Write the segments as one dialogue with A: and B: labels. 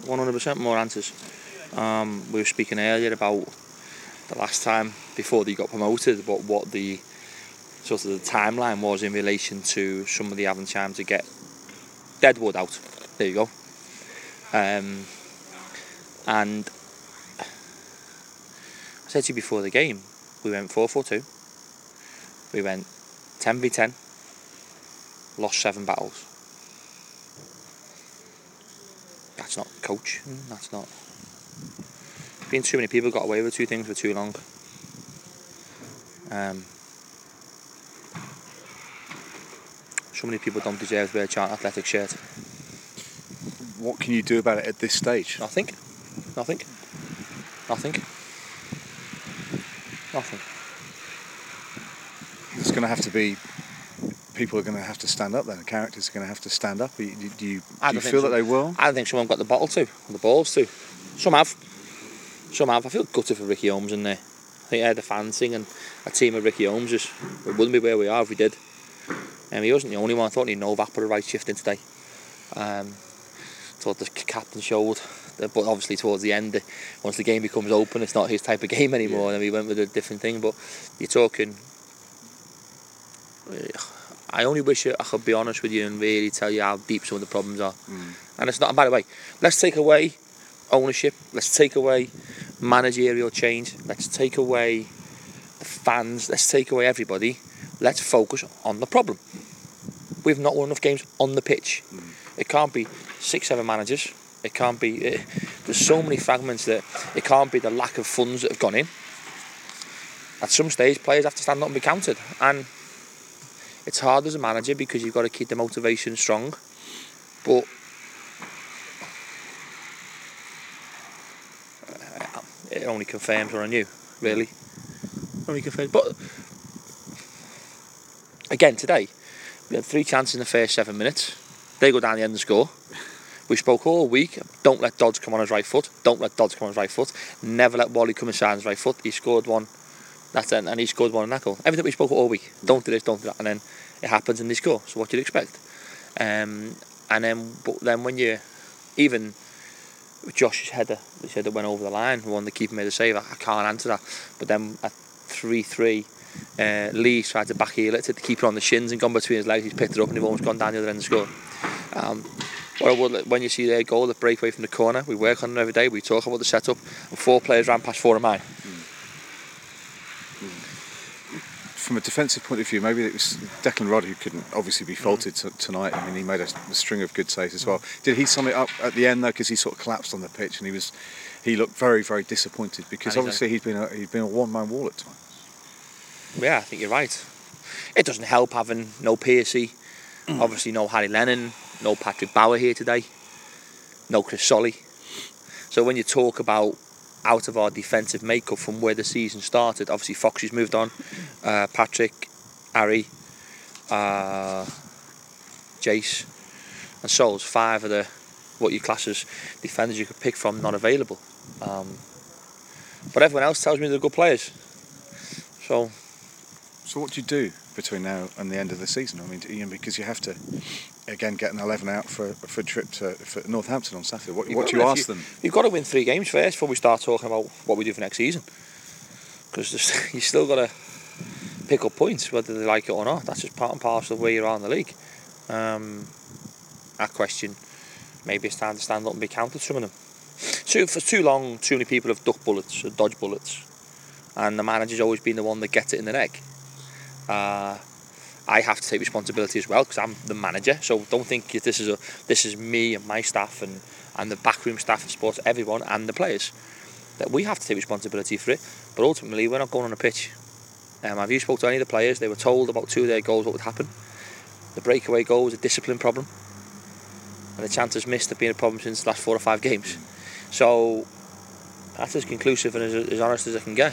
A: 100% more answers. We were speaking earlier about the last time before they got promoted, but what the sort of the timeline was in relation to somebody having time to get Deadwood out. There you go. And I said to you before the game, we went 4-4-2. We went 10v10. Lost 7 battles. That's not coach. That's not. Being too many people got away with 2 things for too long. So many people don't deserve to wear a Charlton Athletic shirt.
B: What can you do about it at this stage?
A: Nothing.
B: There's going to have to be. People are going to have to stand up then. The characters are going to have to stand up. Do you feel that they will?
A: I don't think someone got the bottle to, or the balls to. Some have. I feel gutted for Ricky Holmes in there. I think I had the fans singing a team of Ricky Holmeses. We wouldn't be where we are if we did. He wasn't the only one. I thought Novak put a right shift in today. Thought the captain showed. But obviously towards the end, once the game becomes open, it's not his type of game anymore. And we went with a different thing. But you're talking... I only wish I could be honest with you and really tell you how deep some of the problems are. And it's not, by the way, let's take away ownership, let's take away managerial change, let's take away the fans, let's take away everybody, let's focus on the problem. We've not won enough games on the pitch. It can't be 6-7 managers, it can't be, there's so many fragments that it can't be the lack of funds that have gone in. At some stage, players have to stand up and be counted, and it's hard as a manager because you've got to keep the motivation strong, but it only confirms what I knew, really. Only confirms. But again, today, we had 3 chances in the first 7 minutes. They go down the end and score. We spoke all week, don't let Dodds come on his right foot, never let Wally come inside his right foot. He scored one. That's it, and he scored one in that goal. Everything we spoke about all week. Don't do this, don't do that, and then it happens and they score. So what do you expect? But then when you, even with Josh's header, they said it went over the line. One the keeper made a save. I can't answer that. But then at 3-3, Lee tried to back heel it, to the keeper on the shins and gone between his legs. He's picked it up and he's almost gone down the other end and scored. When you see their goal, the breakaway from the corner, we work on it every day. We talk about the setup, and 4 players ran past 4 of mine.
B: From a defensive point of view, maybe it was Declan Rudd who couldn't obviously be faulted tonight. I mean, he made a string of good saves as well. Did he sum it up at the end though? Because he sort of collapsed on the pitch and he looked very, very disappointed because obviously he's been a one-man wall at times.
A: Yeah, I think you're right. It doesn't help having no Piercy, obviously no Harry Lennon, no Patrick Bauer here today, no Chris Solly. So when you talk about out of our defensive makeup from where the season started, obviously Foxy's moved on, Patrick, Harry, Jace and Souls, 5 of the what you class as defenders you could pick from not available, but everyone else tells me they're good players. So
B: what do you do between now and the end of the season? I mean, because you have to again get an 11 out for a trip for Northampton on Saturday. What do you ask them?
A: You've got to win 3 games first before we start talking about what we do for next season, because you still got to pick up points whether they like it or not. That's just part and parcel of where you are in the league. That question, maybe it's time to stand up and be counted, some of them. For too long, too many people have ducked bullets or dodged bullets, and the manager's always been the one that gets it in the neck. I have to take responsibility as well because I'm the manager. So don't think this is me and my staff and the backroom staff and sports, everyone and the players. That we have to take responsibility for it. But ultimately, we're not going on a pitch. Have you spoke to any of the players? They were told about 2 of their goals what would happen. The breakaway goal was a discipline problem, and the chances missed have been a problem since the last 4 or 5 games. So that's as conclusive and as honest as I can get.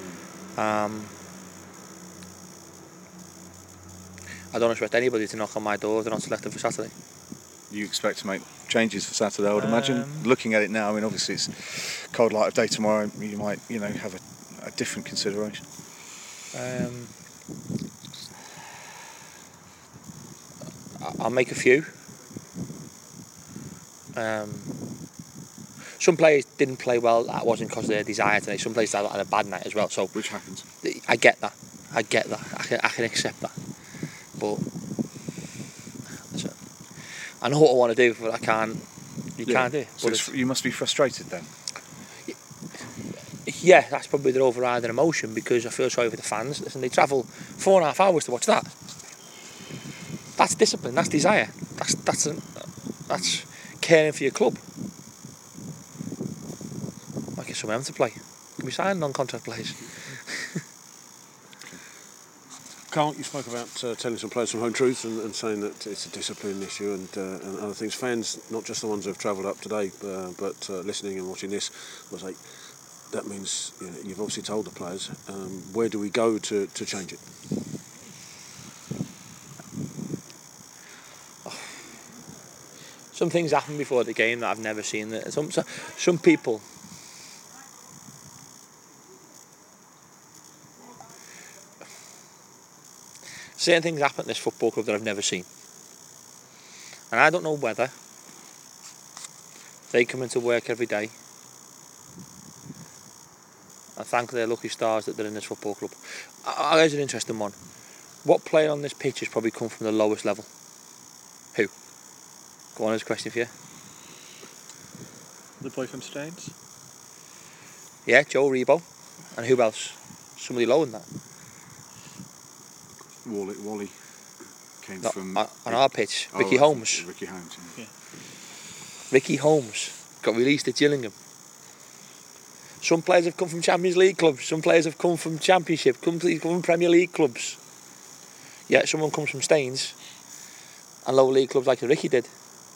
A: I don't expect anybody to knock on my door if they're not selected for Saturday.
B: You expect to make changes for Saturday, I would imagine. Looking at it now, I mean, obviously it's cold light of day tomorrow. You might, have a different consideration. I'll
A: make a few. Some players didn't play well. That wasn't because of their desire today. Some players had a bad night as well. So
B: Which happens.
A: I get that. I can accept that. But that's it. I know what I want to do, but I can't. You can't do it.
B: So you must be frustrated then.
A: Yeah, that's probably the overriding emotion, because I feel sorry for the fans. Listen, they travel 4.5 hours to watch that. That's discipline. That's desire. That's caring for your club. Like it's someone else to play. Can we sign non-contract players?
C: Carl, you spoke about telling some players some home truths and saying that it's a discipline issue and other things. Fans, not just the ones who have travelled up today, but listening and watching this, was like, that means you've obviously told the players. Where do we go to change it?
A: Some things happen before the game that I've never seen. Some people. Certain things happen at this football club that I've never seen. And I don't know whether they come into work every day and thank their lucky stars that they're in this football club. Here's an interesting one. What player on this pitch has probably come from the lowest level? Who? Go on, there's a question for you.
D: The boy from Staines?
A: Yeah, Joe Rebo. And who else? Somebody lower than that.
B: Wally came from...
A: On our pitch, Ricky Holmes.
B: Ricky Holmes, yeah.
A: Ricky Holmes got released at Gillingham. Some players have come from Champions League clubs. Some players have come from Championship. Come from Premier League clubs. Yeah, someone comes from Staines and lower league clubs like Ricky did.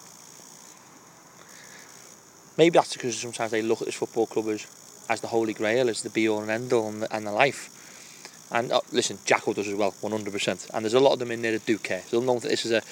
A: Maybe that's because sometimes they look at this football club as the holy grail, as the be-all and end-all and the life. And listen, Jacko does as well, 100%. And there's a lot of them in there that do care. So they'll know that this is a